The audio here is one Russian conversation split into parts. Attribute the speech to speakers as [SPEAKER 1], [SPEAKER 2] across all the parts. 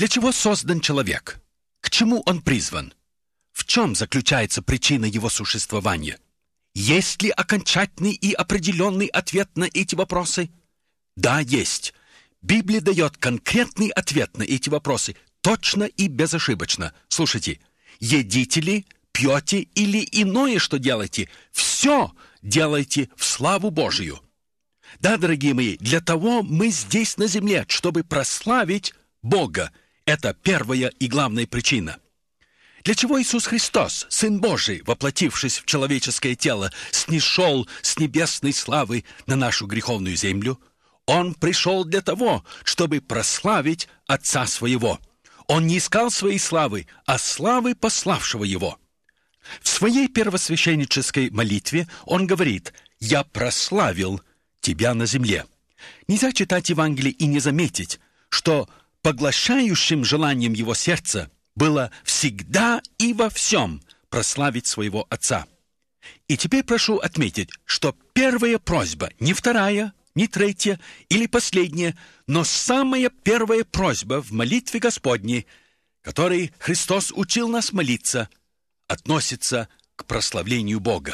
[SPEAKER 1] Для чего создан человек? К чему он призван? В чем заключается причина его существования? Есть ли окончательный и определенный ответ на эти вопросы? Да, есть. Библия дает конкретный ответ на эти вопросы, точно и безошибочно. Слушайте, едите ли, пьете или иное, что делаете, все делайте в славу Божию. Да, дорогие мои, для того мы здесь на земле, чтобы прославить Бога. Это первая и главная причина. Для чего Иисус Христос, Сын Божий, воплотившись в человеческое тело, снишел с небесной славы на нашу греховную землю? Он пришел для того, чтобы прославить Отца Своего. Он не искал своей славы, а славы пославшего Его. В своей первосвященнической молитве Он говорит: «Я прославил Тебя на земле». Нельзя читать Евангелие и не заметить, что поглощающим желанием Его сердца было всегда и во всем прославить своего Отца. И теперь прошу отметить, что первая просьба, не вторая, не третья или последняя, но самая первая просьба в молитве Господней, которой Христос учил нас молиться, относится к прославлению Бога.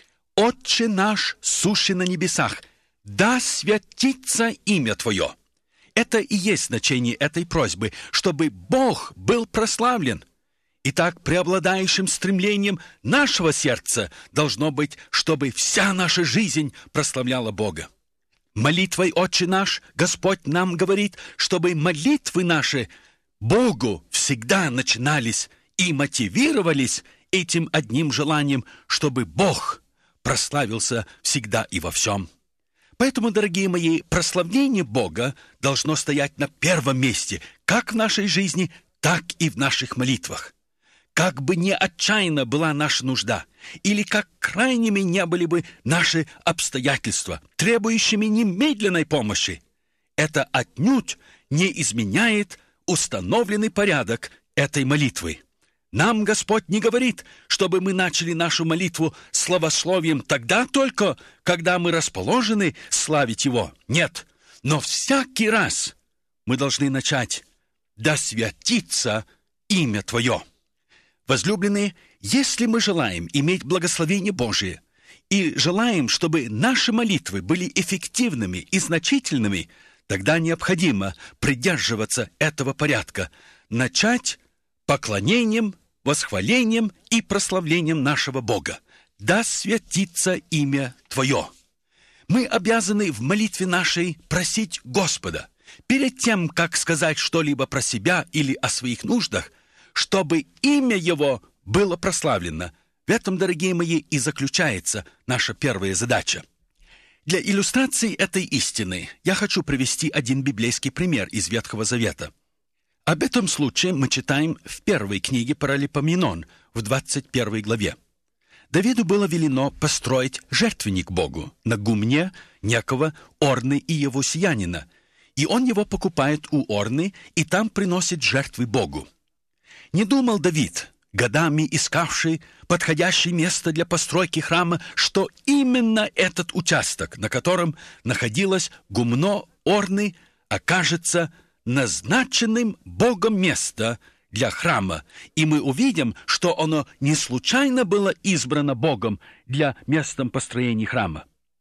[SPEAKER 1] «Отче наш, сущий на небесах, да святится имя Твое». Это и есть значение этой просьбы, чтобы Бог был прославлен. Итак, преобладающим стремлением нашего сердца должно быть, чтобы вся наша жизнь прославляла Бога. Молитвой «Отче наш» Господь нам говорит, чтобы молитвы наши Богу всегда начинались и мотивировались этим одним желанием, чтобы Бог прославился всегда и во всем. Поэтому, дорогие мои, прославление Бога должно стоять на первом месте, как в нашей жизни, так и в наших молитвах. Как бы ни отчаянна была наша нужда, или как крайними не были бы наши обстоятельства, требующими немедленной помощи, это отнюдь не изменяет установленный порядок этой молитвы. Нам Господь не говорит, чтобы мы начали нашу молитву славословием тогда только, когда мы расположены славить Его. Нет, но всякий раз мы должны начать: «Да святится имя Твое». Возлюбленные, если мы желаем иметь благословение Божие и желаем, чтобы наши молитвы были эффективными и значительными, тогда необходимо придерживаться этого порядка, начать поклонением, восхвалением и прославлением нашего Бога. «Да святится имя Твое». Мы обязаны в молитве нашей просить Господа, перед тем, как сказать что-либо про себя или о своих нуждах, чтобы имя Его было прославлено. В этом, дорогие мои, и заключается наша первая задача. Для иллюстрации этой истины я хочу привести один библейский пример из Ветхого Завета. Об этом случае мы читаем в первой книге Паралипоменон, в 21 главе. Давиду было велено построить жертвенник Богу на гумне некого Орны и Иевусеянина, и он его покупает у Орны, и там приносит жертвы Богу. Не думал Давид, годами искавший подходящее место для постройки храма, что именно этот участок, на котором находилось гумно Орны, окажется назначенным Богом место для храма, и мы увидим, что оно не случайно было избрано Богом для места построения храма.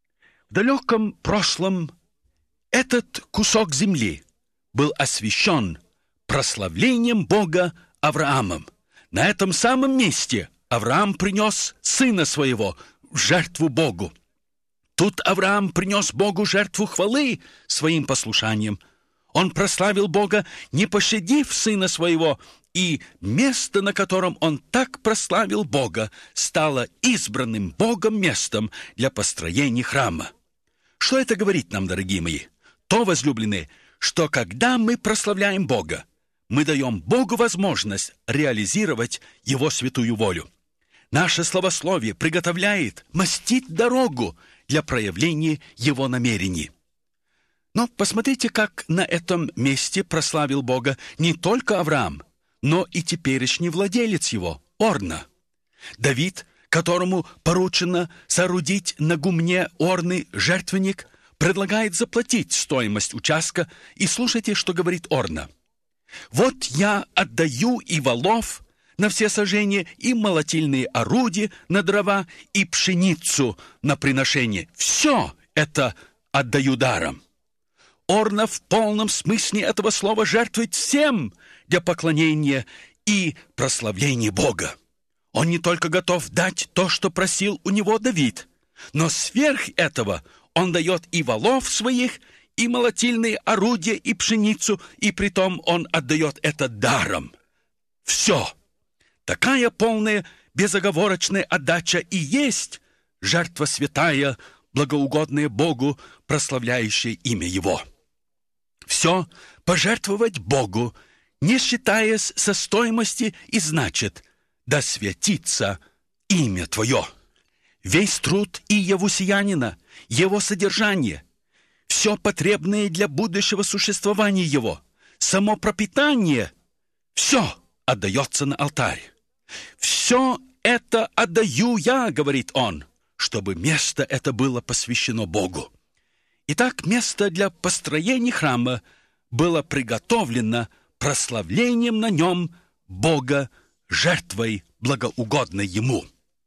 [SPEAKER 1] В далеком прошлом этот кусок земли был освящен прославлением Бога Авраамом. На этом самом месте Авраам принес сына своего в жертву Богу. Тут Авраам принес Богу жертву хвалы своим послушанием. Он прославил Бога, не пощадив сына своего, и место, на котором он так прославил Бога, стало избранным Богом местом для построения храма. Что это говорит нам, дорогие мои? То, возлюбленные, что когда мы прославляем Бога, мы даем Богу возможность реализировать Его святую волю. Наше славословие приготовляет, мастит дорогу для проявления Его намерений. Но посмотрите, как на этом месте прославил Бога не только Авраам, но и теперешний владелец его, Орна. Давид, которому поручено соорудить на гумне Орны жертвенник, предлагает заплатить стоимость участка, и слушайте, что говорит Орна. Вот я отдаю и волов на все сожжения, и молотильные орудия на дрова, и пшеницу на приношение. Все это отдаю даром. Орна в полном смысле этого слова жертвует всем для поклонения и прославления Бога. Он не только готов дать то, что просил у него Давид, но сверх этого он дает и волов своих, и молотильные орудия, и пшеницу, и притом он отдает это даром. Все. Такая полная, безоговорочная отдача и есть жертва святая, благоугодная Богу, прославляющая имя Его. Все пожертвовать Богу, не считаясь со стоимости, и значит «да святится имя Твое». Весь труд иевусиянина, его содержание, все потребное для будущего существования его, само пропитание, все отдается на алтарь. «Все это отдаю я, — говорит он, — чтобы место это было посвящено Богу». Итак, место для построения храма было приготовлено прославлением на нем Бога, жертвой благоугодной Ему.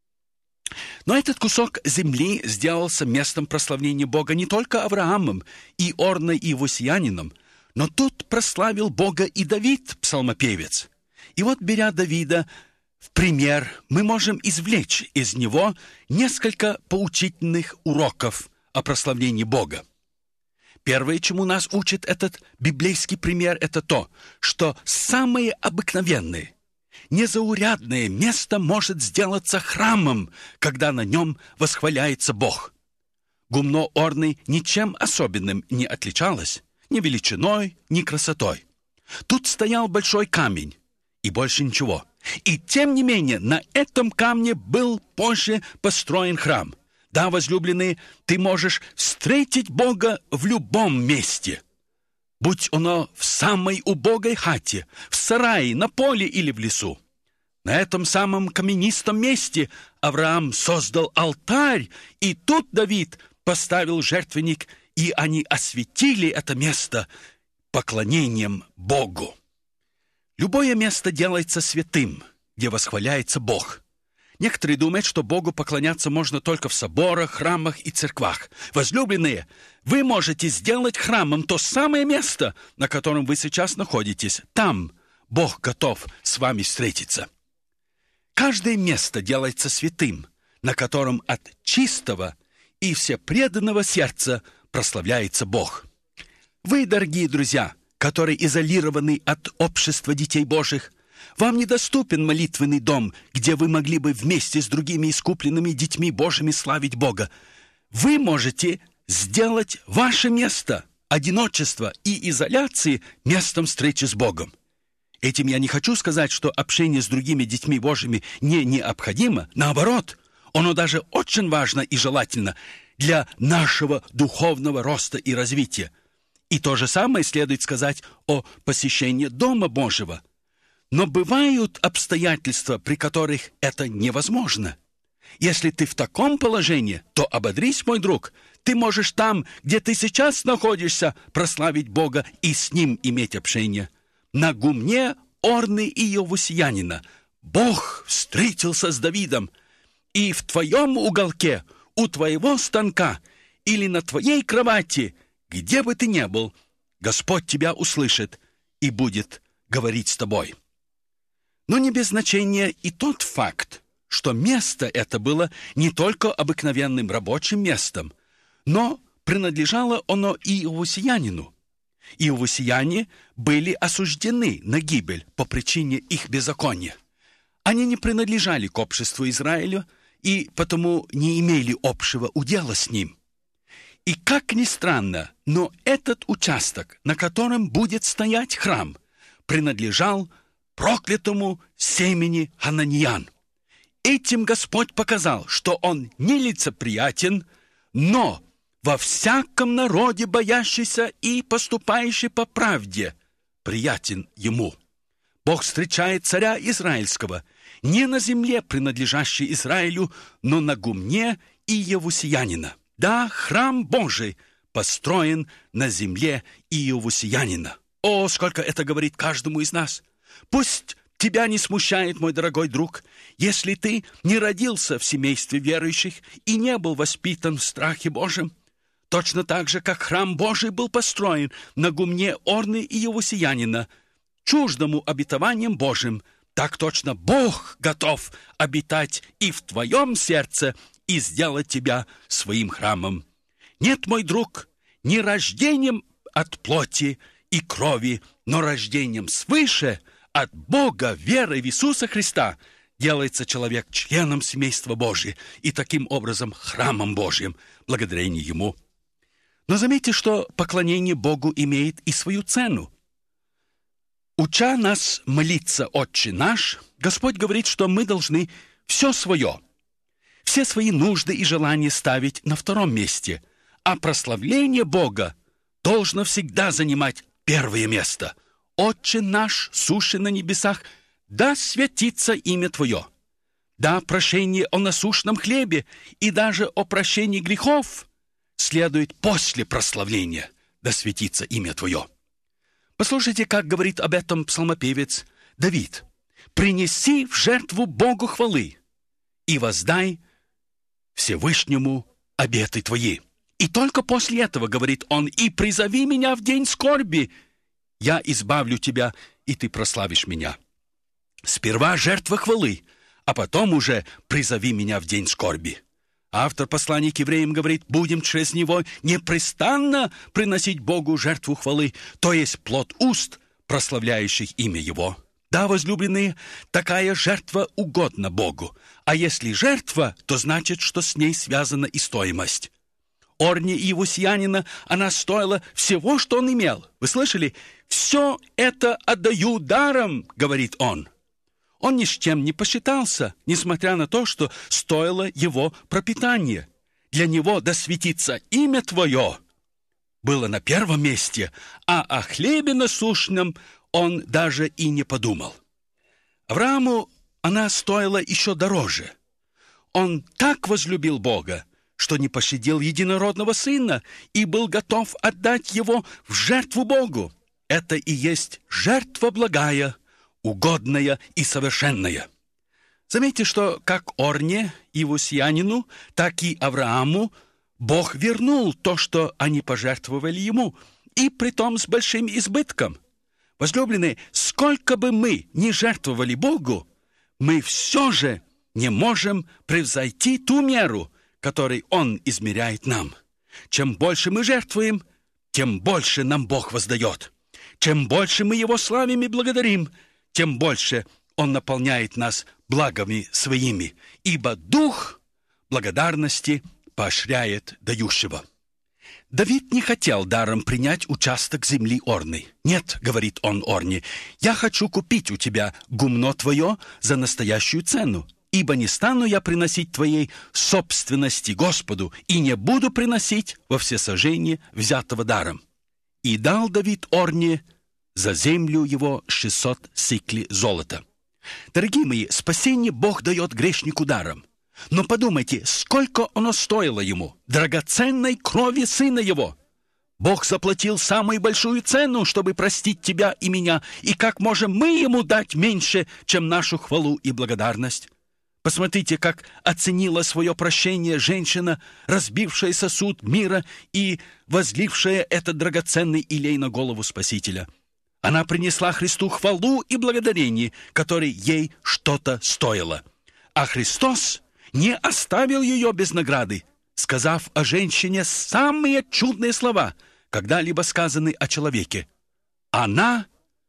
[SPEAKER 1] Но этот кусок земли сделался местом прославления Бога не только Авраамом и Орной иевусиянином, но тут прославил Бога и Давид, псалмопевец. И вот, беря Давида в пример, мы можем извлечь из него несколько поучительных уроков о прославлении Бога. Первое, чему нас учит этот библейский пример, это то, что самое обыкновенное, незаурядное место может сделаться храмом, когда на нем восхваляется Бог. Гумно Орны ничем особенным не отличалось, ни величиной, ни красотой. Тут стоял большой камень, и больше ничего. И тем не менее, на этом камне был позже построен храм. Да, возлюбленные, ты можешь встретить Бога в любом месте. Будь оно в самой убогой хате, в сарае, на поле или в лесу. На этом самом каменистом месте Авраам создал алтарь, и тут Давид поставил жертвенник, и они осветили это место поклонением Богу. Любое место делается святым, где восхваляется Бог. Некоторые думают, что Богу поклоняться можно только в соборах, храмах и церквах. Возлюбленные, вы можете сделать храмом то самое место, на котором вы сейчас находитесь. Там Бог готов с вами встретиться. Каждое место делается святым, на котором от чистого и всепреданного сердца прославляется Бог. Вы, дорогие друзья, которые изолированы от общества детей Божьих, вам недоступен молитвенный дом, где вы могли бы вместе с другими искупленными детьми Божьими славить Бога. Вы можете сделать ваше место одиночества и изоляции местом встречи с Богом. Этим я не хочу сказать, что общение с другими детьми Божьими не необходимо. Наоборот, оно даже очень важно и желательно для нашего духовного роста и развития. И то же самое следует сказать о посещении Дома Божьего. Но бывают обстоятельства, при которых это невозможно. Если ты в таком положении, то ободрись, мой друг. Ты можешь там, где ты сейчас находишься, прославить Бога и с Ним иметь общение. На гумне Орны иевусиянина Бог встретился с Давидом, и в твоем уголке, у твоего станка или на твоей кровати, где бы ты ни был, Господь тебя услышит и будет говорить с тобой. Но не без значения и тот факт, что место это было не только обыкновенным рабочим местом, но принадлежало оно и иевусиянину. Иевусияне были осуждены на гибель по причине их беззакония. Они не принадлежали к обществу Израиля и потому не имели общего удела с ним. И как ни странно, но этот участок, на котором будет стоять храм, принадлежал проклятому семени Хананиян. Этим Господь показал, что Он не лицеприятен, но во всяком народе, боящийся и поступающий по правде, приятен Ему. Бог встречает царя израильского не на земле, принадлежащей Израилю, но на гумне иевусиянина. Да, храм Божий построен на земле иевусиянина. О, сколько это говорит каждому из нас! Пусть тебя не смущает, мой дорогой друг, если ты не родился в семействе верующих и не был воспитан в страхе Божьем. Точно так же, как храм Божий был построен на гумне Орны и Иевусиянина, чуждому обетованием Божьим, так точно Бог готов обитать и в твоем сердце и сделать тебя своим храмом. Нет, мой друг, не рождением от плоти и крови, но рождением свыше от Бога, верой в Иисуса Христа, делается человек членом семейства Божьего и таким образом храмом Божьим, благодарение Ему. Но заметьте, что поклонение Богу имеет и свою цену. Уча нас молиться «Отче наш», Господь говорит, что мы должны все свое, все свои нужды и желания ставить на втором месте, а прославление Бога должно всегда занимать первое место. «Отче наш, сущий на небесах, да святится имя Твое». Да, прощение о насущном хлебе и даже о прощении грехов следует после прославления «Да светится имя Твое». Послушайте, как говорит об этом псалмопевец Давид. «Принеси в жертву Богу хвалы и воздай Всевышнему обеты Твои». И только после этого, говорит он, «И призови меня в день скорби, я избавлю тебя, и ты прославишь меня». Сперва жертва хвалы, а потом уже призови меня в день скорби. Автор послания к евреям говорит, будем через него непрестанно приносить Богу жертву хвалы, то есть плод уст, прославляющих имя Его. Да, возлюбленные, такая жертва угодна Богу, а если жертва, то значит, что с ней связана и стоимость. Орне Иевусиянина она стоила всего, что он имел. Вы слышали? «Все это отдаю даром», — говорит он. Он ни с чем не посчитался, несмотря на то, что стоило его пропитание. Для него «да светится имя Твое» было на первом месте, а о хлебе насущном он даже и не подумал. Аврааму она стоила еще дороже. Он так возлюбил Бога, что не пощадил единородного сына и был готов отдать его в жертву Богу. Это и есть жертва благая, угодная и совершенная. Заметьте, что как Орне, Иевусиянину, так и Аврааму Бог вернул то, что они пожертвовали ему, и притом с большим избытком. Возлюбленные, сколько бы мы ни жертвовали Богу, мы все же не можем превзойти ту меру, которой Он измеряет нам. Чем больше мы жертвуем, тем больше нам Бог воздает. Чем больше мы Его славим и благодарим, тем больше Он наполняет нас благами Своими, ибо Дух благодарности поощряет дающего. Давид не хотел даром принять участок земли Орны. «Нет, — говорит он Орне, — я хочу купить у тебя гумно твое за настоящую цену, ибо не стану я приносить твоей собственности Господу и не буду приносить во всесожжение взятого даром». И дал Давид Орне за землю его 600 сиклей золота. Дорогие мои, спасение Бог дает грешнику даром. Но подумайте, сколько оно стоило ему, драгоценной крови Сына Его. Бог заплатил самую большую цену, чтобы простить тебя и меня, и как можем мы Ему дать меньше, чем нашу хвалу и благодарность? Посмотрите, как оценила свое прощение женщина, разбившая сосуд мира и возлившая этот драгоценный илей на голову Спасителя. Она принесла Христу хвалу и благодарение, которые ей что-то стоило. А Христос не оставил ее без награды, сказав о женщине самые чудные слова, когда-либо сказаны о человеке. Она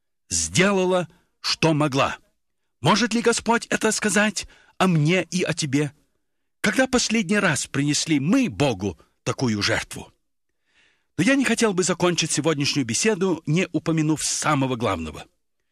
[SPEAKER 1] сделала, что могла. Может ли Господь это сказать о мне и о тебе? Когда последний раз принесли мы Богу такую жертву? Но я не хотел бы закончить сегодняшнюю беседу, не упомянув самого главного.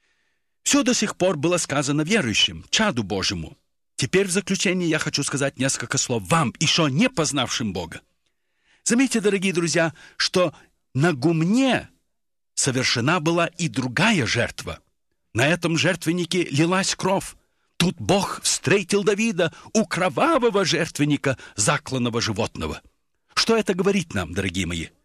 [SPEAKER 1] Все до сих пор было сказано верующим, чаду Божьему. Теперь в заключение я хочу сказать несколько слов вам, еще не познавшим Бога. Заметьте, дорогие друзья, что на гумне совершена была и другая жертва. На этом жертвеннике лилась кровь. Тут Бог встретил Давида у кровавого жертвенника закланного животного. Что это говорит нам, дорогие мои?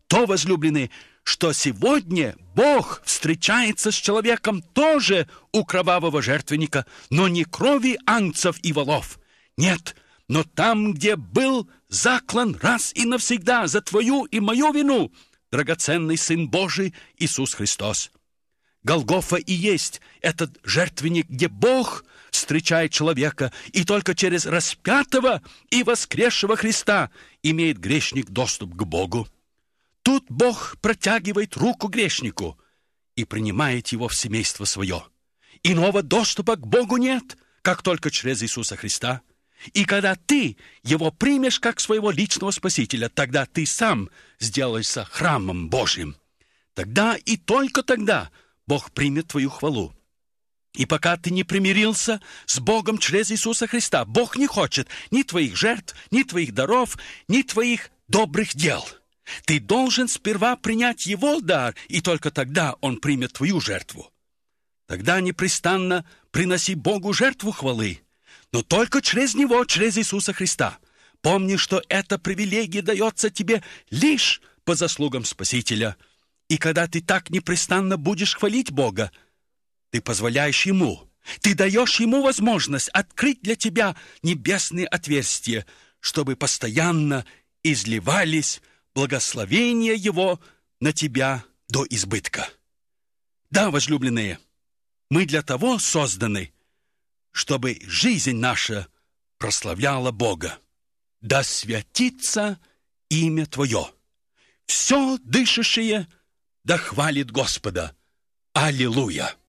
[SPEAKER 1] то, возлюбленные, что сегодня Бог встречается с человеком тоже у кровавого жертвенника, но не крови ангцев и волов. Нет, но там, где был заклан раз и навсегда за твою и мою вину драгоценный Сын Божий Иисус Христос. Голгофа и есть этот жертвенник, где Бог встречает человека, и только через распятого и воскресшего Христа имеет грешник доступ к Богу. Тут Бог протягивает руку грешнику и принимает его в семейство свое. Иного доступа к Богу нет, как только через Иисуса Христа. И когда ты его примешь как своего личного Спасителя, тогда ты сам сделаешься храмом Божьим. Тогда и только тогда Бог примет твою хвалу. И пока ты не примирился с Богом через Иисуса Христа, Бог не хочет ни твоих жертв, ни твоих даров, ни твоих добрых дел. Ты должен сперва принять Его дар, и только тогда Он примет твою жертву. Тогда непрестанно приноси Богу жертву хвалы, но только через Него, через Иисуса Христа. Помни, что эта привилегия дается тебе лишь по заслугам Спасителя. И когда ты так непрестанно будешь хвалить Бога, ты позволяешь Ему, ты даешь Ему возможность открыть для тебя небесные отверстия, чтобы постоянно изливались благословения Его на тебя до избытка. Да, возлюбленные, мы для того созданы, чтобы жизнь наша прославляла Бога. Да святится имя Твое. Все дышащее да хвалит Господа. Аллилуйя!